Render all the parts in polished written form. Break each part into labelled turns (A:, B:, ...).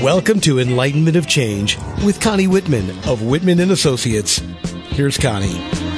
A: Welcome to Enlightenment of Change with Connie Whitman of Whitman & Associates. Here's Connie.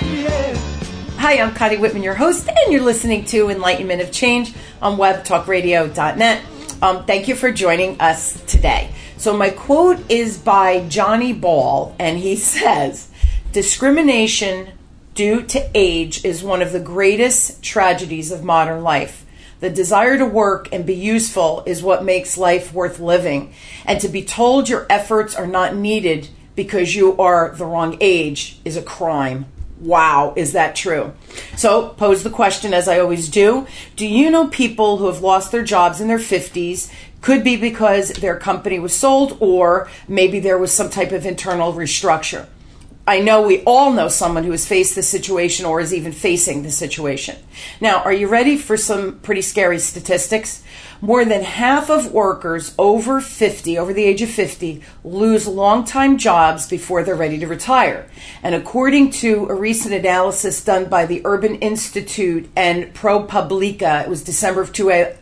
B: Hi, I'm Connie Whitman, your host, and you're listening to Enlightenment of Change on webtalkradio.net. Thank you for joining us today. So my quote is by Johnny Ball, and he says, "Discrimination due to age is one of the greatest tragedies of modern life. The desire to work and be useful is what makes life worth living. And to be told your efforts are not needed because you are the wrong age is a crime." Wow, is that true? So pose the question, as I always do. Do you know people who have lost their jobs in their 50s? Could be because their company was sold, or maybe there was some type of internal restructure. I know we all know someone who has faced this situation or is even facing the situation. Now, are you ready for some pretty scary statistics? More than half of workers over the age of 50, lose long-time jobs before they're ready to retire. And according to a recent analysis done by the Urban Institute and ProPublica, it was December of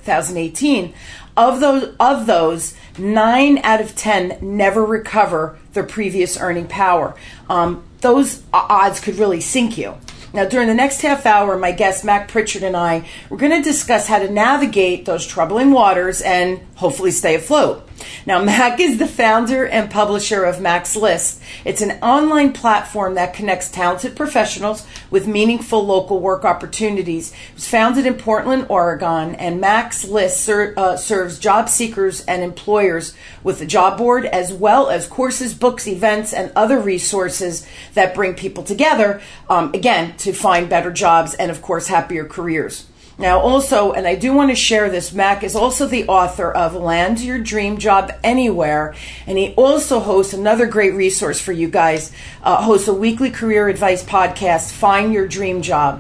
B: 2018, of those, 9 out of 10 never recover their previous earning power. Those odds could really sink you. Now, during the next half hour, my guest, Mac Pritchard, and I, we're going to discuss how to navigate those troubling waters and hopefully stay afloat. Now, Mac is the founder and publisher of Mac's List. It's an online platform that connects talented professionals with meaningful local work opportunities. It was founded in Portland, Oregon, and Mac's List serves job seekers and employers with a job board, as well as courses, books, events, and other resources that bring people together, again, to find better jobs and, of course, happier careers. Now, also, and I do want to share this, Mac is also the author of Land Your Dream Job Anywhere, and he also hosts another great resource for you guys, hosts a weekly career advice podcast, Find Your Dream Job.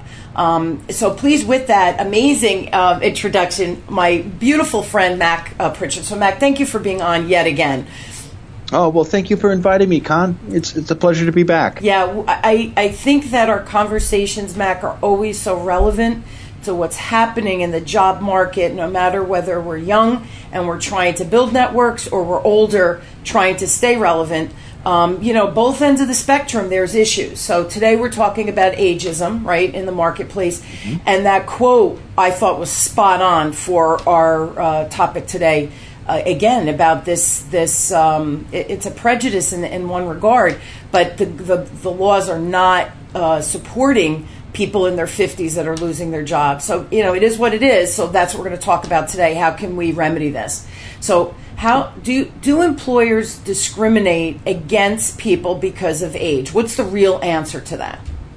B: So please, with that amazing introduction, my beautiful friend, Mac Pritchard. So, Mac, thank you for being on yet again.
C: Oh, well, thank you for inviting me, Con. It's a pleasure to be back.
B: Yeah, I think that our conversations, Mac, are always so relevant to what's happening in the job market, no matter whether we're young and we're trying to build networks or we're older trying to stay relevant. Both ends of the spectrum, there's issues. So today we're talking about ageism, right, in the marketplace. Mm-hmm. And that quote I thought was spot on for our topic today. Again, about this it's a prejudice in one regard, but the laws are not supporting people in their 50s that are losing their jobs. So, it is what it is. So that's what we're going to talk about today. How can we remedy this? So how do employers discriminate against people because of age? What's the real answer to that?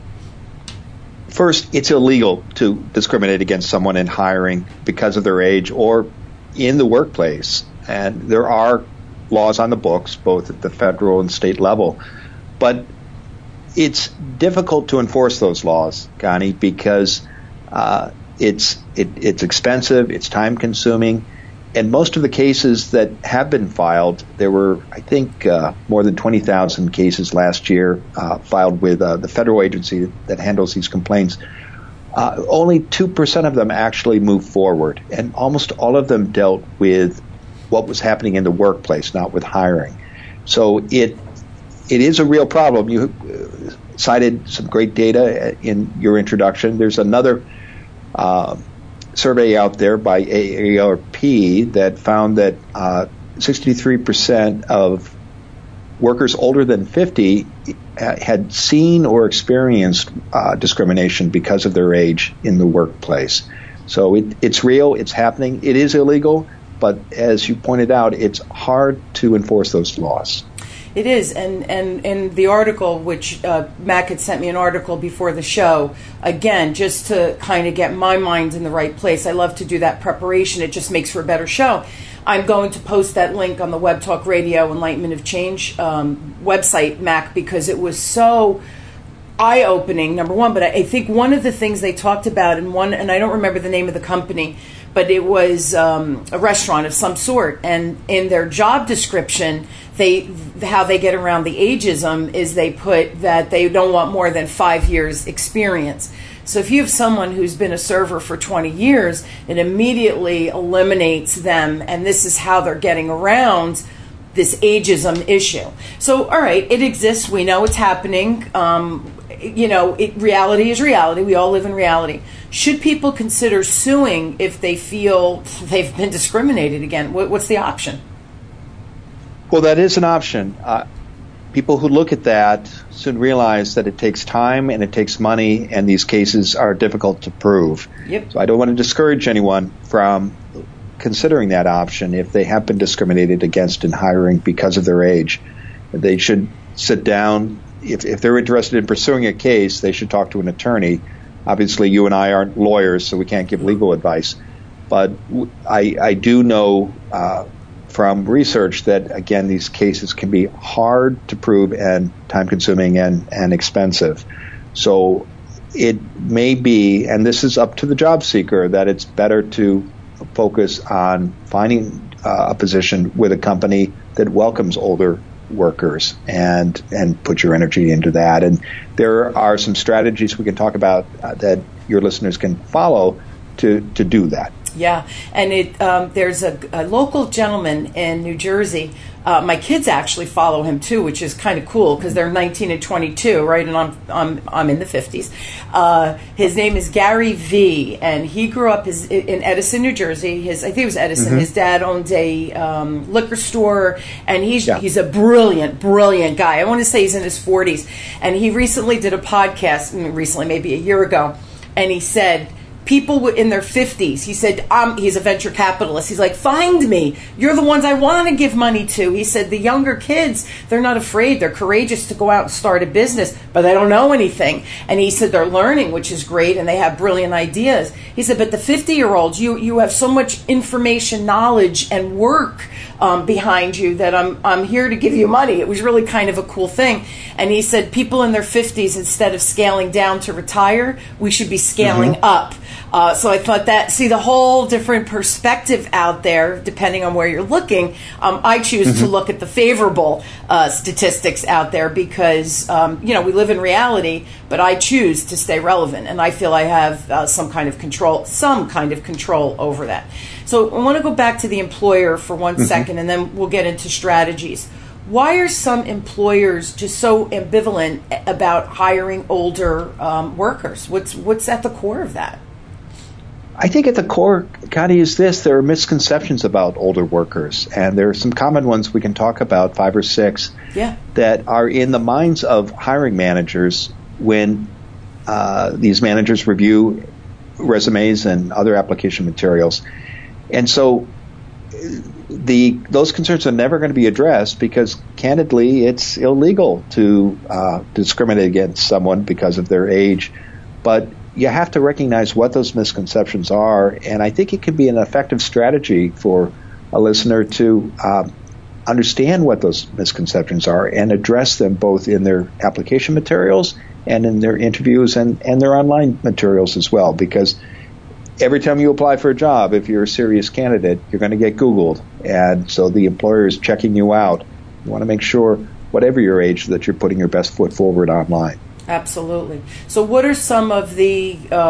C: First, it's illegal to discriminate against someone in hiring because of their age or in the workplace. And there are laws on the books, both at the federal and state level. But it's difficult to enforce those laws, Connie, because it's expensive, it's time consuming, and most of the cases that have been filed, there were, I think, more than 20,000 cases last year filed with the federal agency that handles these complaints. Only 2% of them actually moved forward, and almost all of them dealt with what was happening in the workplace, not with hiring. So it is a real problem. You cited some great data in your introduction. There's another survey out there by AARP that found that 63% of workers older than 50 had seen or experienced discrimination because of their age in the workplace. So it's real, it's happening, it is illegal, but as you pointed out, it's hard to enforce those laws.
B: It is, and in the article, which Mac had sent me an article before the show, again, just to kind of get my mind in the right place. I love to do that preparation. It just makes for a better show. I'm going to post that link on the Web Talk Radio Enlightenment of Change website, Mac, because it was so eye-opening, number one. But I think one of the things they talked about, and I don't remember the name of the company, but it was a restaurant of some sort, and in their job description, how they get around the ageism is they put that they don't want more than 5 years experience. So if you have someone who's been a server for 20 years, it immediately eliminates them, and this is how they're getting around this ageism issue. So, all right, it exists. We know it's happening. Reality is reality. We all live in reality. Should people consider suing if they feel they've been discriminated against? What's the option?
C: Well, that is an option. People who look at that soon realize that it takes time and it takes money, and these cases are difficult to prove.
B: Yep.
C: So I don't want to discourage anyone from considering that option if they have been discriminated against in hiring because of their age. They should sit down. If they're interested in pursuing a case, they should talk to an attorney. Obviously, you and I aren't lawyers, so we can't give legal advice. But I do know from research that, again, these cases can be hard to prove and time-consuming and expensive. So it may be, and this is up to the job seeker, that it's better to focus on finding a position with a company that welcomes older workers and put your energy into that. And there are some strategies we can talk about that your listeners can follow to do that.
B: Yeah, and there's a local gentleman in New Jersey. My kids actually follow him too, which is kind of cool because they're 19 and 22, right? And I'm in the 50s. His name is Gary V, and he grew up in Edison, New Jersey. I think it was Edison. Mm-hmm. His dad owned a liquor store, and he's a brilliant guy. I want to say he's in his 40s, and he recently did a podcast. Maybe a year ago, and he said, people in their 50s, he said, he's a venture capitalist. He's like, find me. You're the ones I want to give money to. He said, the younger kids, they're not afraid. They're courageous to go out and start a business, but they don't know anything. And he said they're learning, which is great, and they have brilliant ideas. He said, but the 50-year-olds, you have so much information, knowledge, and work behind you that I'm here to give you money. It was really kind of a cool thing. And he said, people in their 50s, instead of scaling down to retire, we should be scaling up. So I thought the whole different perspective out there, depending on where you're looking. I choose to look at the favorable statistics out there because, we live in reality, but I choose to stay relevant. And I feel I have some kind of control over that. So I want to go back to the employer for 1 second, and then we'll get into strategies. Why are some employers just so ambivalent about hiring older workers? What's at the core of that?
C: I think at the core, Connie, is this. There are misconceptions about older workers, and there are some common ones we can talk about, 5 or 6, that are in the minds of hiring managers when these managers review resumes and other application materials. And so those concerns are never going to be addressed because, candidly, it's illegal to discriminate against someone because of their age. But you have to recognize what those misconceptions are, and I think it can be an effective strategy for a listener to understand what those misconceptions are and address them both in their application materials and in their interviews and their online materials as well, because every time you apply for a job, if you're a serious candidate, you're going to get Googled, and so the employer is checking you out. You want to make sure, whatever your age, that you're putting your best foot forward online.
B: Absolutely. So what are some of the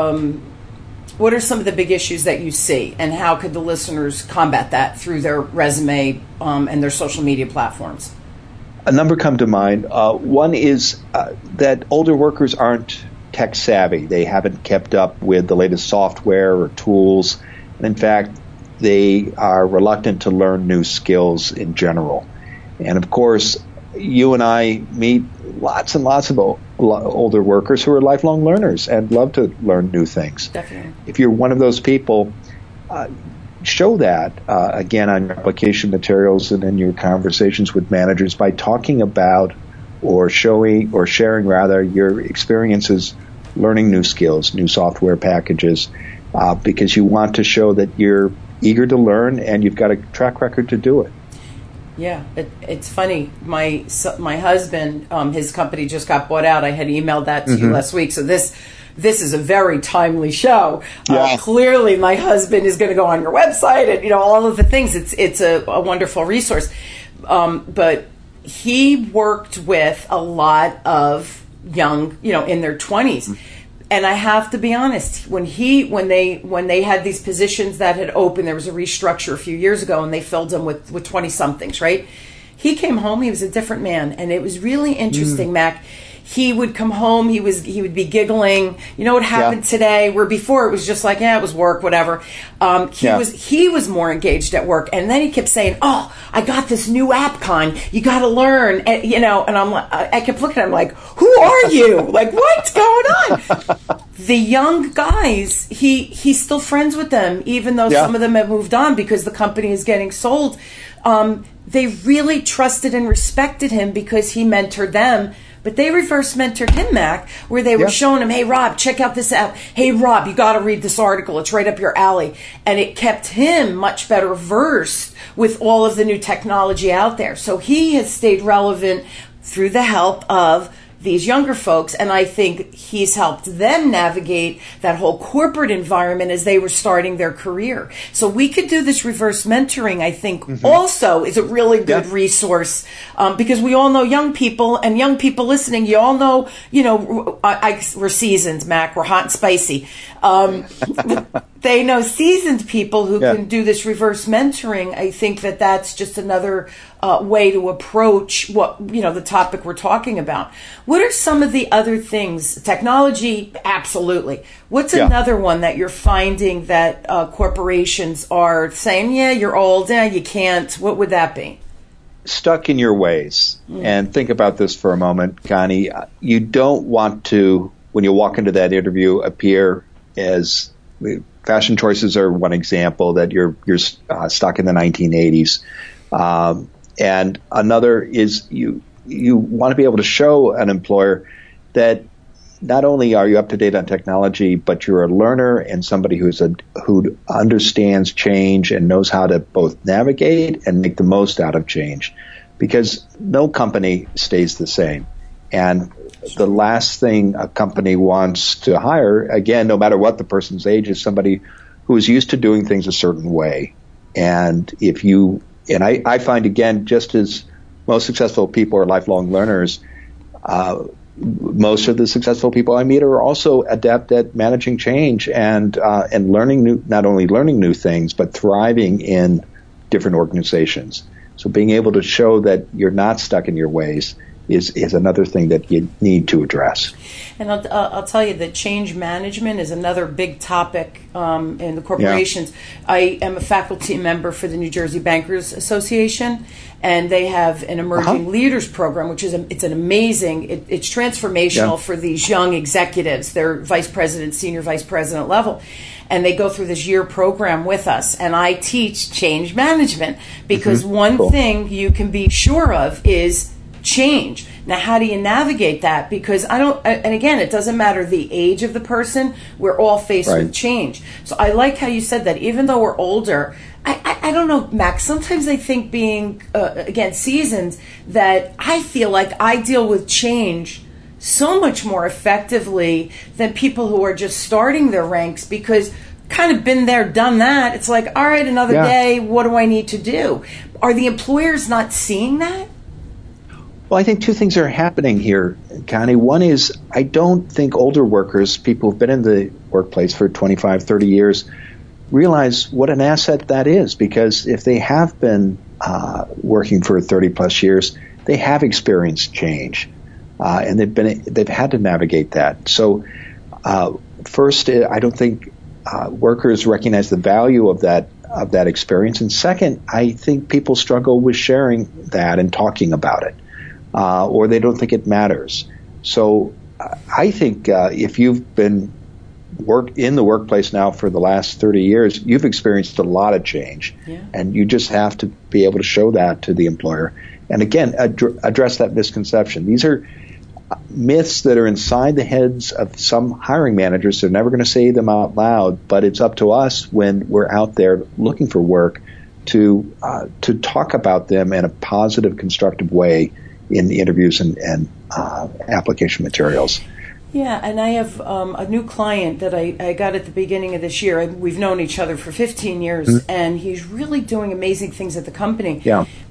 B: big issues that you see, and how could the listeners combat that through their resume and their social media platforms?
C: A number come to mind. One is that older workers aren't tech savvy. They haven't kept up with the latest software or tools. And in fact, they are reluctant to learn new skills in general. And of course, you and I meet lots and lots of older workers who are lifelong learners and love to learn new things.
B: Definitely.
C: If you're one of those people, show that, again, on your application materials and in your conversations with managers by talking about or sharing your experiences learning new skills, new software packages, because you want to show that you're eager to learn and you've got a track record to do it.
B: Yeah, it's funny. My husband, his company just got bought out. I had emailed that to you last week. So this is a very timely show.
C: Yeah.
B: Clearly, my husband is going to go on your website and all of the things. It's a wonderful resource. But he worked with a lot of young, in their 20s. And I have to be honest, when they had these positions that had opened, there was a restructure a few years ago, and they filled them with 20-somethings, right? He came home, he was a different man, and it was really interesting, Mac. He would come home, he would be giggling. You know what happened today? Where before it was just like, it was work, whatever. He was more engaged at work, and then he kept saying, "Oh, I got this new app, Con. You got to learn." And, and I'm like, I kept looking at him like, "Who are you? Like, what's going on?" The young guys, he's still friends with them, even though some of them have moved on because the company is getting sold. They really trusted and respected him because he mentored them. But they reverse mentored him, Mac, where they were showing him, "Hey, Rob, check out this app. Hey, Rob, you got to read this article. It's right up your alley." And it kept him much better versed with all of the new technology out there. So he has stayed relevant through the help of these younger folks, and I think he's helped them navigate that whole corporate environment as they were starting their career. So we could do this reverse mentoring, I think, also is a really good resource, because we all know young people, and young people listening, you all know, we're seasoned, Mac, we're hot and spicy. They know seasoned people who can do this reverse mentoring. I think that's just another way to approach the topic we're talking about. What are some of the other things? Technology, absolutely. What's another one that you're finding that corporations are saying, you're old, you can't? What would that be?
C: Stuck in your ways. And think about this for a moment, Connie. You don't want to, when you walk into that interview, appear as fashion choices are one example, that you're stuck in the 1980s. And another is you want to be able to show an employer that not only are you up to date on technology, but you're a learner and somebody who understands change and knows how to both navigate and make the most out of change, because no company stays the same. And the last thing a company wants to hire, again, no matter what the person's age, is somebody who is used to doing things a certain way. And I find, again, just as most successful people are lifelong learners, most of the successful people I meet are also adept at managing change and learning not only learning new things, but thriving in different organizations. So being able to show that you're not stuck in your ways is another thing that you need to address.
B: And I'll tell you that change management is another big topic in the corporations. I am a faculty member for the New Jersey Bankers Association, and they have an emerging leaders program, which is it's transformational for these young executives. They're vice president, senior vice president level. And they go through this year program with us, and I teach change management because one thing you can be sure of is change. Now, how do you navigate that? Because and again, it doesn't matter the age of the person, we're all faced with change. So I like how you said that even though we're older, I don't know, Max, sometimes I think being, again, seasoned, that I feel like I deal with change so much more effectively than people who are just starting their ranks, because kind of been there, done that. It's like, all right, another day, what do I need to do? Are the employers not seeing that?
C: Well, I think two things are happening here, Connie. One is, I don't think older workers, people who've been in the workplace for 25, 30 years, realize what an asset that is, because if they have been working for 30 plus years, they have experienced change, and they've had to navigate that. So first, I don't think workers recognize the value of that experience, and second, I think people struggle with sharing that and talking about it. Or they don't think it matters. So I think if you've been in the workplace now for the last 30 years, you've experienced a lot of change. And you just have to be able to show that to the employer. And again, address that misconception. These are myths that are inside the heads of some hiring managers. They're never going to say them out loud, but it's up to us when we're out there looking for work to talk about them in a positive, constructive way in the interviews and application materials.
B: Yeah, and I have a new client that I got at the beginning of this year. We've known each other for 15 years, and he's really doing amazing things at the company.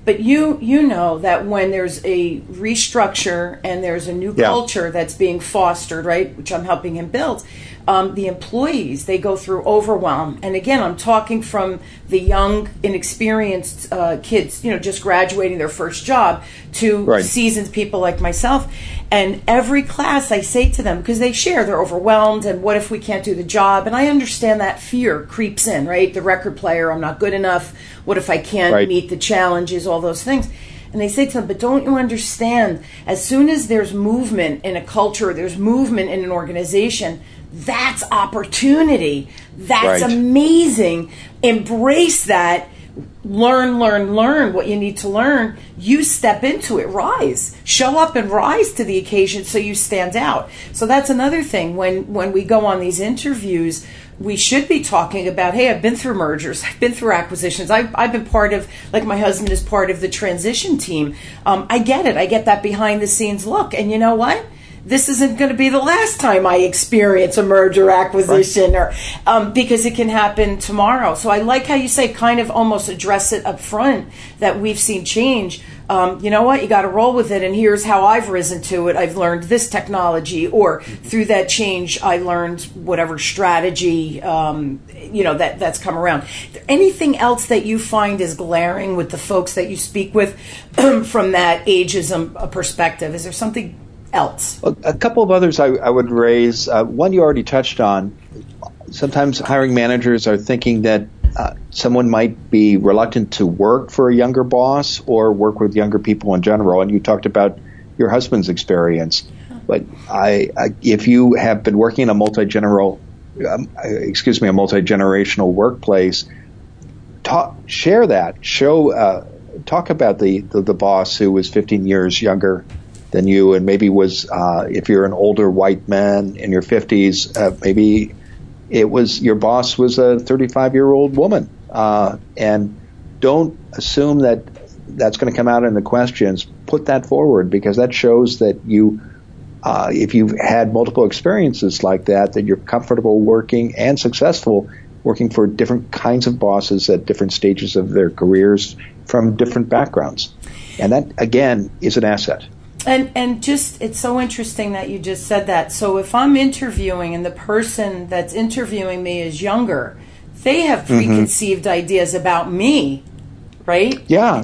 B: But you know that when there's a restructure and there's a new culture that's being fostered, right, which I'm helping him build, the employees, they go through overwhelm. And again, I'm talking from the young, inexperienced kids, just graduating their first job, to seasoned people like myself. And every class I say to them, because they share, they're overwhelmed, and what if we can't do the job? And I understand that fear creeps in, right? The record player, I'm not good enough. What if I can't meet the challenges, all those things. And they say to them, but don't you understand, as soon as there's movement in a culture, there's movement in an organization, that's opportunity. That's amazing. Embrace that. Learn what you need to learn. You step into it. Rise. Show up and rise to the occasion so you stand out. So that's another thing. When we go on these interviews, we should be talking about, hey, I've been through mergers. I've been through acquisitions. I've been part of, like my husband is part of the transition team. I get it. I get that behind the scenes look. And you know what? This isn't going to be the last time I experience a merger acquisition, or because it can happen tomorrow. So I like how you say kind of almost address it up front that we've seen change. You know what? You got to roll with it. And here's how I've risen to it. I've learned this technology, or through that change, I learned whatever strategy, that's come around. Anything else that you find is glaring with the folks that you speak with from that ageism perspective? Is there something else?
C: A couple of others I would raise. One you already touched on. Sometimes hiring managers are thinking that someone might be reluctant to work for a younger boss or work with younger people in general. And you talked about your husband's experience. But if you have been working in a multi-generational workplace, share that. Talk about the boss who was 15 years younger than you, and maybe was, if you're an older white man in your 50s, maybe it was your boss was a 35-year-old woman. And don't assume that that's going to come out in the questions. Put that forward, because that shows that you, if you've had multiple experiences like that you're comfortable working and successful working for different kinds of bosses at different stages of their careers from different backgrounds. And that, again, is an asset.
B: And just, it's so interesting that you just said that. So if I'm interviewing and the person that's interviewing me is younger, they have preconceived ideas about me, right?
C: Yeah.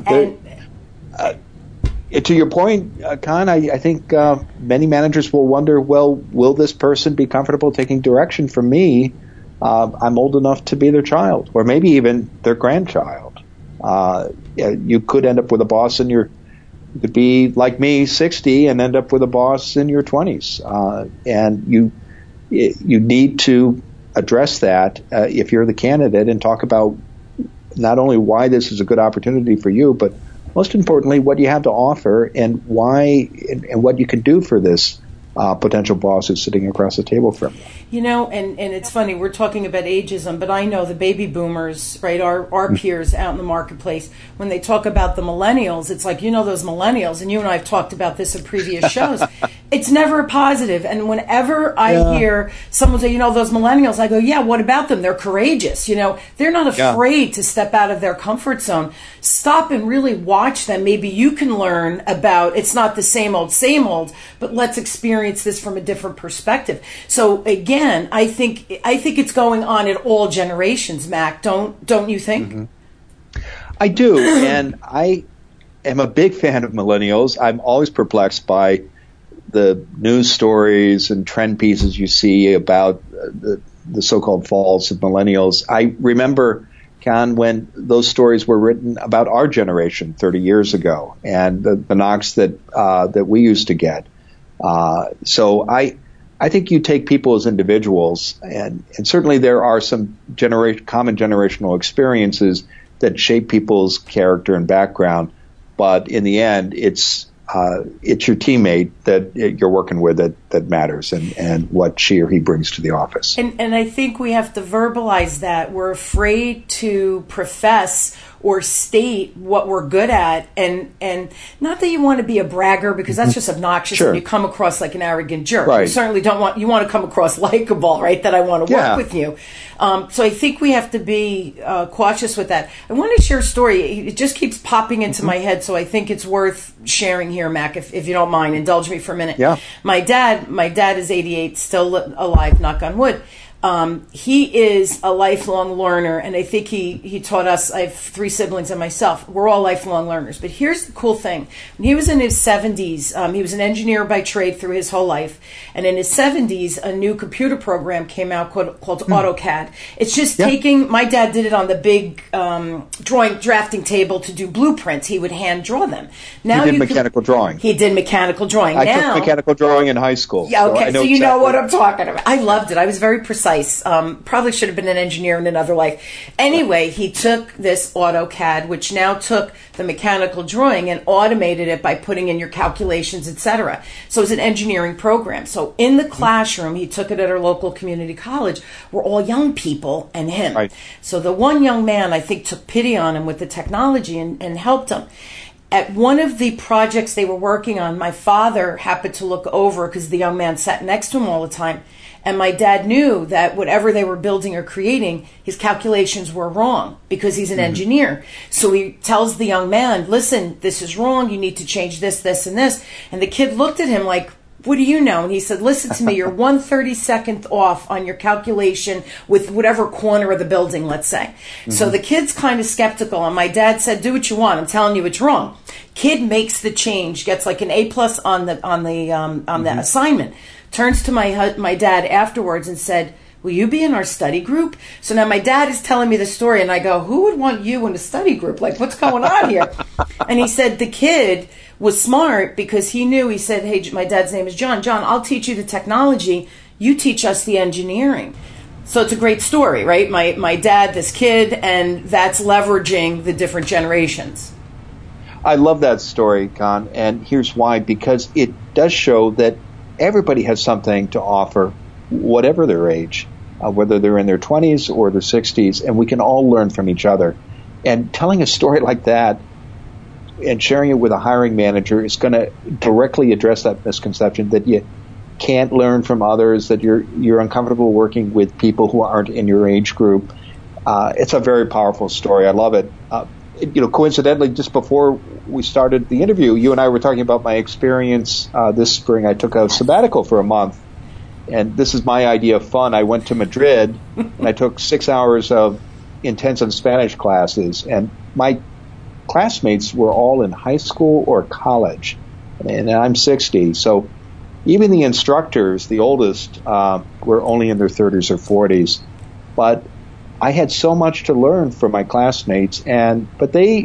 C: To your point, Con, I think many managers will wonder, well, will this person be comfortable taking direction from me? I'm old enough to be their child, or maybe even their grandchild. You could end up with a boss you could be like me, 60, and end up with a boss in your 20s. And you need to address that if you're the candidate, and talk about not only why this is a good opportunity for you, but most importantly, what you have to offer and why and what you can do for this potential boss who's sitting across the table from you.
B: And it's funny, we're talking about ageism, but I know the baby boomers, right, our peers out in the marketplace, when they talk about the millennials, it's like, those millennials, and you and I have talked about this in previous shows, it's never a positive. And whenever I hear someone say, those millennials, I go, yeah, what about them? They're courageous. They're not afraid to step out of their comfort zone. Stop and really watch them. Maybe you can learn about, it's not the same old, but let's experience this from a different perspective. So again, I think it's going on at all generations, Mac. Don't you think?
C: Mm-hmm. I do, and I am a big fan of millennials. I'm always perplexed by the news stories and trend pieces you see about the so-called faults of millennials. I remember, Con, when those stories were written about our generation 30 years ago, and the knocks that we used to get. So I think you take people as individuals, and certainly there are some common generational experiences that shape people's character and background. But in the end, it's your teammate that you're working with that matters, and what she or he brings to the office.
B: And I think we have to verbalize that. We're afraid to profess or state what we're good at, and not that you want to be a bragger, because that's just obnoxious,
C: Sure.
B: and you come across like an arrogant jerk.
C: Right.
B: You certainly you want to come across likable, right? That I want to work with you. So I think we have to be cautious with that. I want to share a story. It just keeps popping into my head, so I think it's worth sharing here, Mac, if you don't mind. Indulge me for a minute.
C: Yeah.
B: My dad is 88, still alive, knock on wood. He is a lifelong learner, and I think he taught us. I have 3 siblings and myself. We're all lifelong learners. But here's the cool thing. When he was in his 70s, he was an engineer by trade through his whole life. And in his 70s, a new computer program came out called AutoCAD. It's just taking, my dad did it on the big drafting table to do blueprints. He would hand draw them. Now
C: he did mechanical drawing.
B: He did mechanical drawing.
C: I took mechanical drawing in high school.
B: Yeah, okay, so you know
C: exactly
B: what I'm talking about. I loved it. I was very precise. Probably should have been an engineer in another life. Anyway, he took this AutoCAD, which now took the mechanical drawing and automated it by putting in your calculations, etc. So it was an engineering program. So in the classroom, he took it at our local community college, were all young people and him.
C: Right.
B: So the one young man, I think, took pity on him with the technology and helped him. At one of the projects they were working on, my father happened to look over because the young man sat next to him all the time. And my dad knew that whatever they were building or creating, his calculations were wrong because he's an engineer. So he tells the young man, listen, this is wrong. You need to change this, this, and this. And the kid looked at him like, what do you know? And he said, listen to me, you're 1/32 off on your calculation with whatever corner of the building, let's say. So the kid's kind of skeptical. And my dad said, do what you want. I'm telling you it's wrong. Kid makes the change, gets like an A+ on the assignment. Turns to my dad afterwards and said, will you be in our study group? So now my dad is telling me the story, and I go, who would want you in a study group? Like, what's going on here? And he said the kid was smart because he knew, he said, hey, my dad's name is John. John, I'll teach you the technology. You teach us the engineering. So it's a great story, right? My dad, this kid, and that's leveraging the different generations.
C: I love that story, Con, and here's why. Because it does show that everybody has something to offer, whatever their age, whether they're in their 20s or their 60s, and we can all learn from each other. And telling a story like that and sharing it with a hiring manager is going to directly address that misconception that you can't learn from others, that you're uncomfortable working with people who aren't in your age group. It's a very powerful story. I love it. Coincidentally, just before we started the interview, you and I were talking about my experience this spring. I took a sabbatical for a month, and this is my idea of fun. I went to Madrid, and I took 6 hours of intensive Spanish classes, and my classmates were all in high school or college, and I'm 60, so even the instructors, the oldest, were only in their 30s or 40s, but I had so much to learn from my classmates, but they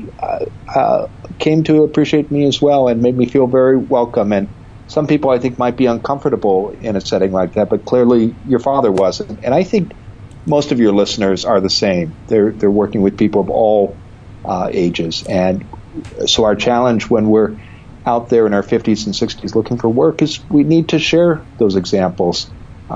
C: came to appreciate me as well and made me feel very welcome. And some people I think might be uncomfortable in a setting like that, but clearly your father wasn't. And I think most of your listeners are the same. They're working with people of all ages. And so our challenge when we're out there in our 50s and 60s looking for work is we need to share those examples.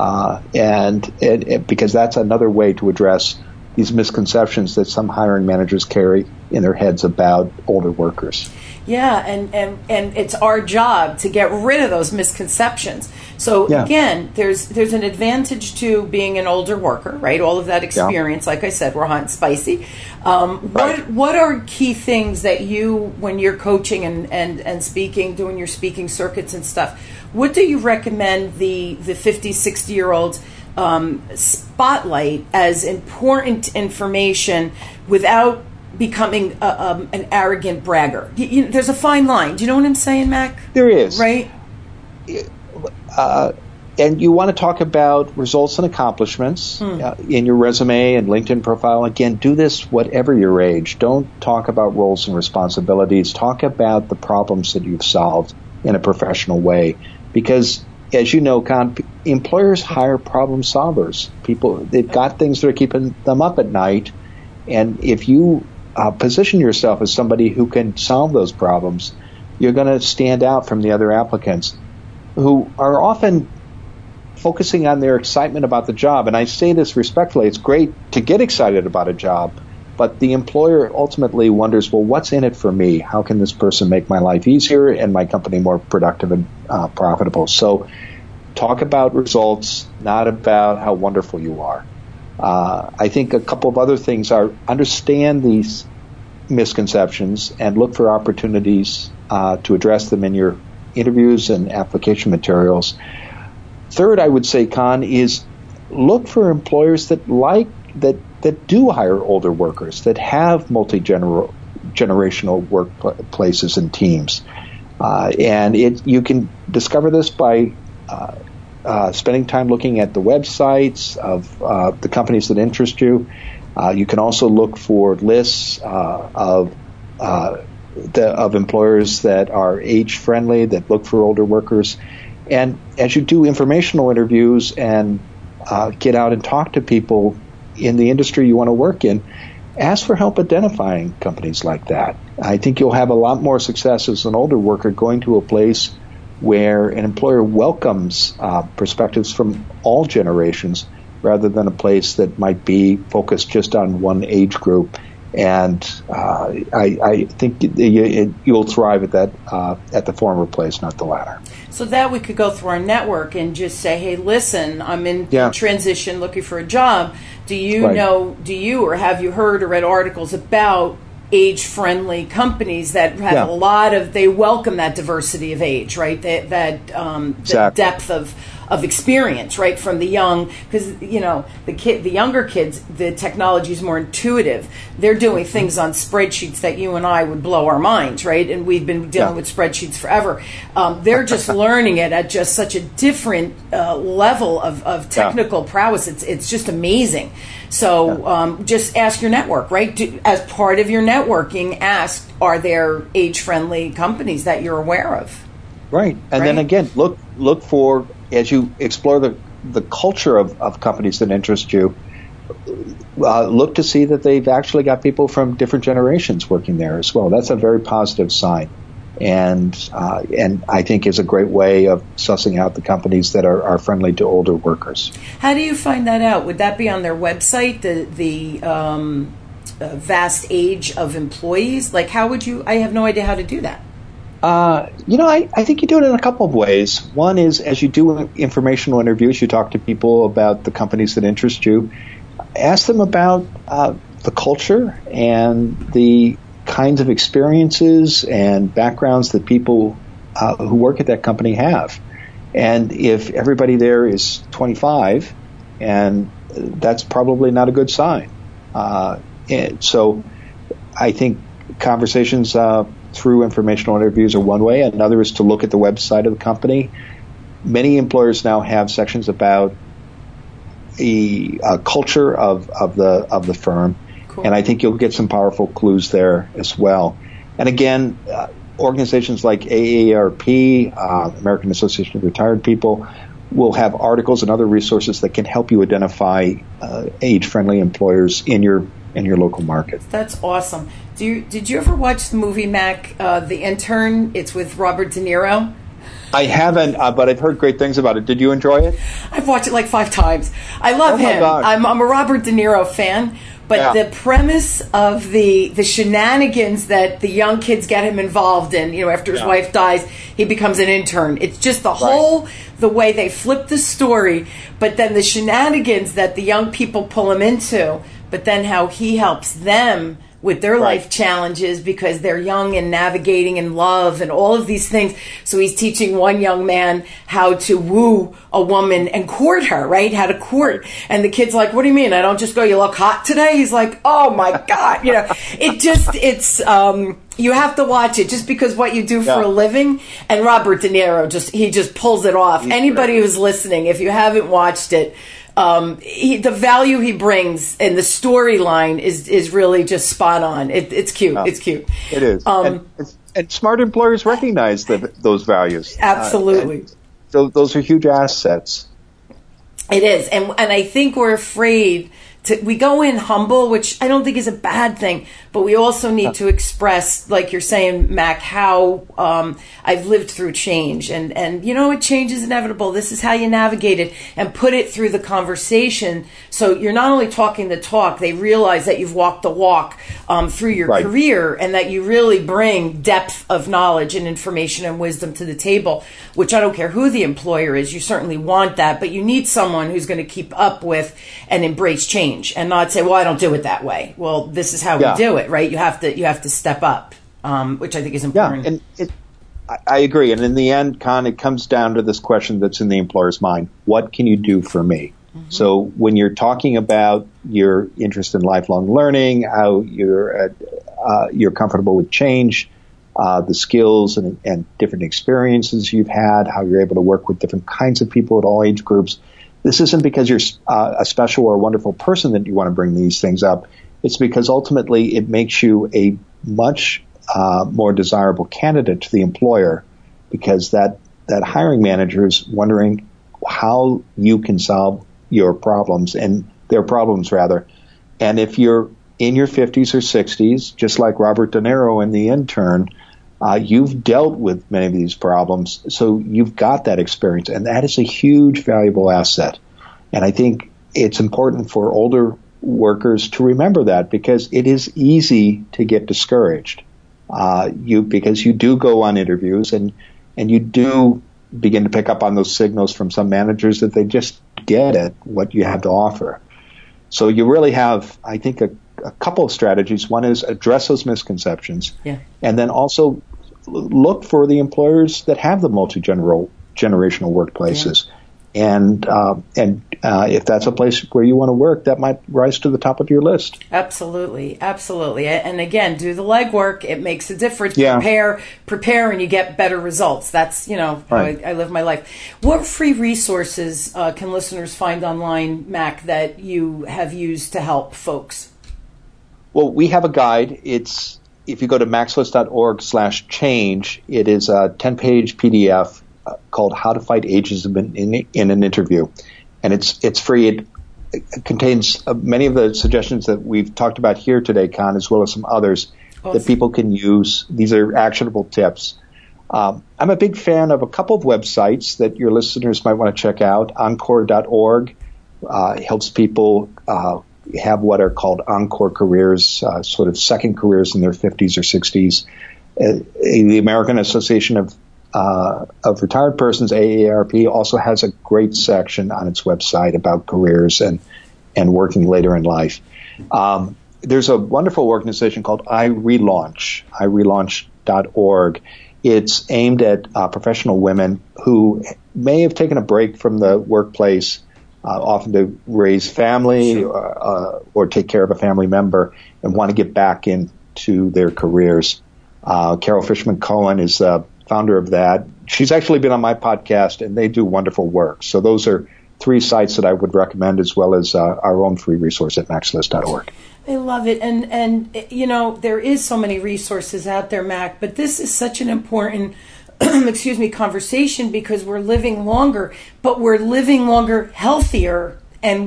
C: And because that's another way to address these misconceptions that some hiring managers carry in their heads about older workers.
B: Yeah, and it's our job to get rid of those misconceptions. So again, there's an advantage to being an older worker, right? All of that experience, like I said, we're hot and spicy. What are key things that you, when you're coaching and speaking, doing your speaking circuits and stuff, what do you recommend the 50, 60-year-olds spotlight as important information without becoming an arrogant bragger? There's a fine line. Do you know what I'm saying, Mac?
C: There is.
B: Right?
C: And you want to talk about results and accomplishments in your resume and LinkedIn profile. Again, do this whatever your age. Don't talk about roles and responsibilities. Talk about the problems that you've solved in a professional way. Because, as you know, Con, employers hire problem solvers. They've got things that are keeping them up at night. And if you position yourself as somebody who can solve those problems, you're going to stand out from the other applicants who are often focusing on their excitement about the job. And I say this respectfully, it's great to get excited about a job, but the employer ultimately wonders, well, what's in it for me? How can this person make my life easier and my company more productive and profitable? So talk about results, not about how wonderful you are. I think a couple of other things are understand these misconceptions and look for opportunities to address them in your interviews and application materials. Third, I would say, Con, is look for employers that do hire older workers, that have multi-generational workplaces and teams. And you can discover this by spending time looking at the websites of the companies that interest you. You can also look for lists of employers that are age-friendly, that look for older workers. And as you do informational interviews and get out and talk to people in the industry you want to work in, ask for help identifying companies like that. I think you'll have a lot more success as an older worker going to a place where an employer welcomes perspectives from all generations rather than a place that might be focused just on one age group. And I think you'll thrive at that at the former place, not the latter.
B: So that we could go through our network and just say, hey, listen, I'm in transition looking for a job. Do you or have you heard or read articles about age-friendly companies that have a lot of, they welcome that diversity of age, right? That depth of experience, right, from the young, because the younger kids, the technology is more intuitive. They're doing things on spreadsheets that you and I would blow our minds, right? And we've been dealing with spreadsheets forever. They're just learning it at just such a different level of technical prowess. It's just amazing. So just ask your network, right? As part of your networking, ask, are there age-friendly companies that you're aware of?
C: Right. And then again, look for, as you explore the culture of companies that interest you, look to see that they've actually got people from different generations working there as well. That's a very positive sign. And I think is a great way of sussing out the companies that are friendly to older workers.
B: How do you find that out? Would that be on their website, the vast age of employees? Like, how would you, I have no idea how to do that.
C: I think you do it in a couple of ways. One is, as you do informational interviews, you talk to people about the companies that interest you. Ask them about the culture and the kinds of experiences and backgrounds that people who work at that company have. And if everybody there is 25, and that's probably not a good sign. So I think conversations through informational interviews are one way. Another is to look at the website of the company. Many employers now have sections about the culture of the firm, cool. And I think you'll get some powerful clues there as well. And again, organizations like AARP, American Association of Retired People, will have articles and other resources that can help you identify age-friendly employers in your local market.
B: That's awesome. Did you ever watch the movie Mac, The Intern? It's with Robert De Niro.
C: I haven't, but I've heard great things about it. Did you enjoy it?
B: I've watched it like 5 times. I love him. I'm a Robert De Niro fan. But the premise of the shenanigans that the young kids get him involved in, after his wife dies, he becomes an intern. It's just the way they flip the story, but then the shenanigans that the young people pull him into, but then how he helps them with their life challenges because they're young and navigating in love and all of these things. So he's teaching one young man how to woo a woman and court her, right? How to court. And the kid's like, what do you mean? I don't just go, you look hot today? He's like, oh my God. It's you have to watch it just because what you do for a living. And Robert De Niro, he just pulls it off. Anybody who's listening, if you haven't watched it, the value he brings and the storyline is really just spot on. It's cute. It's cute.
C: It is. And smart employers recognize those values.
B: Absolutely.
C: So those are huge assets.
B: It is. And I think we're afraid we go in humble, which I don't think is a bad thing, but we also need to express, like you're saying, Mac, how I've lived through change, and you know what, change is inevitable. This is how you navigate it, and put it through the conversation. So you're not only talking the talk; they realize that you've walked the walk through your career, and that you really bring depth of knowledge and information and wisdom to the table. Which I don't care who the employer is, you certainly want that, but you need someone who's going to keep up with and embrace change, and not say, "Well, I don't do it that way." Well, this is how we do it, right? You have to step up, which I think is important.
C: Yeah, and I agree. And in the end, Con, it comes down to this question that's in the employer's mind: what can you do for me? Mm-hmm. So when you're talking about your interest in lifelong learning, how you're comfortable with change, the skills and different experiences you've had, how you're able to work with different kinds of people at all age groups. This isn't because you're a special or wonderful person that you want to bring these things up. It's because ultimately it makes you a much more desirable candidate to the employer, because that hiring manager is wondering how you can solve your problems, and their problems rather. And if you're in your 50s or 60s, just like Robert De Niro in The Intern, you've dealt with many of these problems, so you've got that experience, and that is a huge, valuable asset. And I think it's important for older workers to remember that, because it is easy to get discouraged. Because you do go on interviews and you do begin to pick up on those signals from some managers that they just get at what you have to offer. So you really have, I think, a couple of strategies. One is address those misconceptions, and then also look for the employers that have the multi-generational workplaces. Yeah. And if that's a place where you want to work, that might rise to the top of your list.
B: Absolutely. And again, do the legwork. It makes a difference.
C: Yeah.
B: Prepare, and you get better results. That's, how I live my life. What free resources can listeners find online, Mac, that you have used to help folks?
C: Well, we have a guide. If you go to maxwell.org/change, it is a 10-page PDF called How to Fight Ageism in an Interview. And it's free. It contains many of the suggestions that we've talked about here today, Con, as well as some others that people can use. These are actionable tips. I'm a big fan of a couple of websites that your listeners might want to check out. Encore.org helps people have what are called encore careers, sort of second careers in their 50s or 60s. The American Association of Retired Persons, AARP, also has a great section on its website about careers and working later in life. There's a wonderful organization called iRelaunch, iRelaunch.org. It's aimed at professional women who may have taken a break from the workplace, often to raise family or take care of a family member, and want to get back into their careers. Carol Fishman Cohen is the founder of that. She's actually been on my podcast, and they do wonderful work. So those are three sites that I would recommend, as well as our own free resource at maxlist.org.
B: I love it. And there is so many resources out there, Mac, but this is such an important conversation, because we're living longer, but we're living longer healthier, and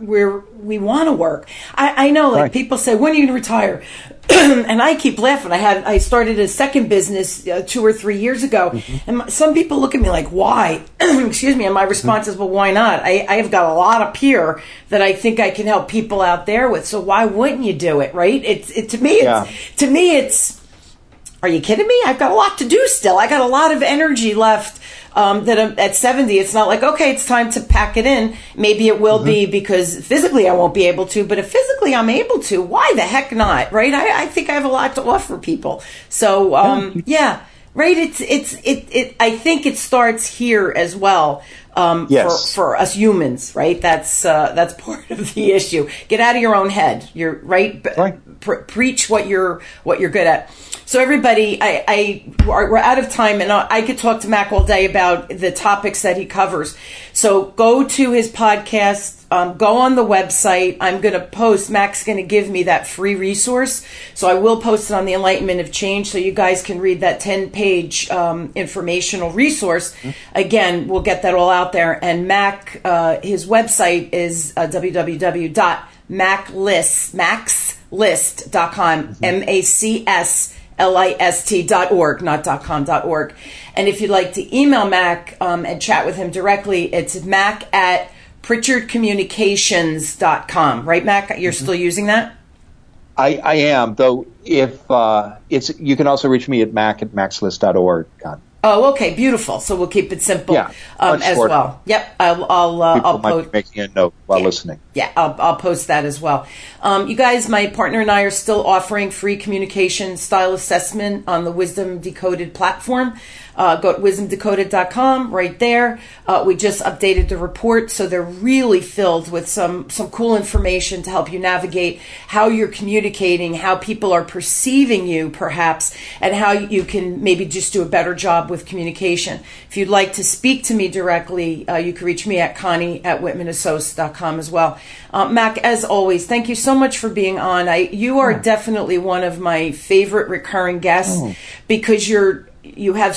B: we want to work. I know, people say, when are you going to retire? And I keep laughing. I started a second business 2 or 3 years ago, and some people look at me like, why? And my response is, well, why not? I've got a lot of peer that I think I can help people out there with, so why wouldn't you do it, right? To me, it's, are you kidding me? I've got a lot to do still. I got a lot of energy left. That I'm at 70, it's not like, okay, it's time to pack it in.Maybe it will be, because physically I won't be able to, but if physically I'm able to, why the heck not, right? I think I have a lot to offer people. So, right. I think it starts here as well. For us humans, right? That's part of the issue. Get out of your own head. You're right. Preach what you're good at. So everybody, we're out of time, and I could talk to Mac all day about the topics that he covers. So go to his podcast, go on the website. I'm going to post, Mac's going to give me that free resource. So I will post it on the Enlightenment of Change, so you guys can read that 10-page informational resource. Again, we'll get that all out there. And Mac, his website is www.maxlist.org. maxlist.com, MACSLIST.org, not .com.org. And if you'd like to email Mac and chat with him directly, it's mac@pritchardcommunications.com. Right, Mac? You're still using that?
C: I am, though. If you can also reach me at mac@maxlist.org.
B: Oh, okay, beautiful. So we'll keep it simple as well. Yep, I'll post.
C: Making a note while listening.
B: Yeah, I'll post that as well. You guys, my partner and I are still offering free communication style assessment on the Wisdom Decoded platform. Go to wisdomdecoded.com right there. We just updated the report, so they're really filled with some cool information to help you navigate how you're communicating, how people are perceiving you perhaps, and how you can maybe just do a better job with communication. If you'd like to speak to me directly, you can reach me at Connie@WhitmanAssociates.com as well. Mac, as always, thank you so much for being on. You are definitely one of my favorite recurring guests because you have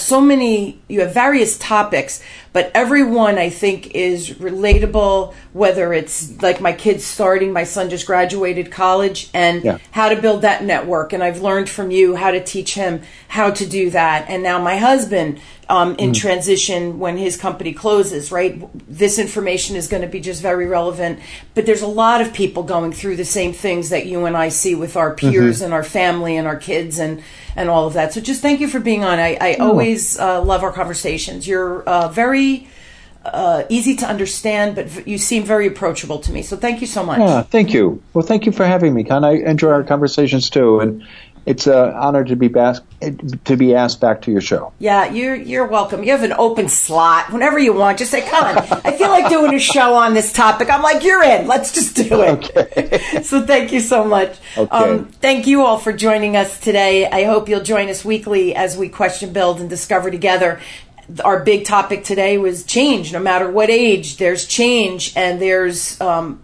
B: various topics, but everyone I think is relatable, whether it's like my son just graduated college and how to build that network. And I've learned from you how to teach him how to do that. And now my husband, in transition when his company closes, right? This information is going to be just very relevant. But there's a lot of people going through the same things that you and I see with our peers and our family and our kids and all of that. So just thank you for being on. I always love our conversations. You're very easy to understand, but you seem very approachable to me. So thank you so much.
C: Yeah, thank you. Well, thank you for having me, Con. I enjoy our conversations too, and it's an honor to be asked back to your show. Yeah,
B: you're welcome. You have an open slot whenever you want. Just say, Con, I feel like doing a show on this topic. I'm like, you're in. Let's just do it.
C: Okay.
B: So thank you so much.
C: Okay.
B: Thank you all for joining us today. I hope you'll join us weekly as we question, build, and discover together. Our big topic today was change. No matter what age, there's change, and there's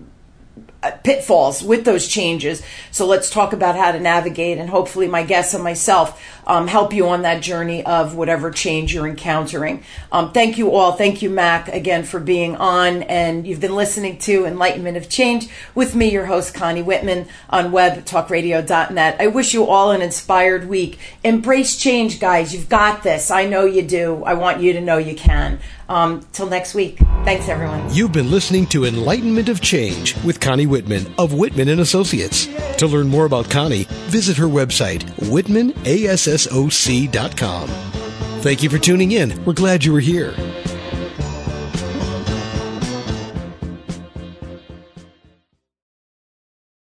B: pitfalls with those changes. So let's talk about how to navigate, and hopefully my guests and myself help you on that journey of whatever change you're encountering. Thank you all. Thank you, Mac, again for being on. And you've been listening to Enlightenment of Change with me, your host, Connie Whitman, on webtalkradio.net. I wish you all an inspired week. Embrace change, guys. You've got this. I know you do. I want you to know you can. Till next week. Thanks, everyone.
A: You've been listening to Enlightenment of Change with Connie Whitman of Whitman & Associates. To learn more about Connie, visit her website, whitmanassoc.com. Thank you for tuning in. We're glad you were here.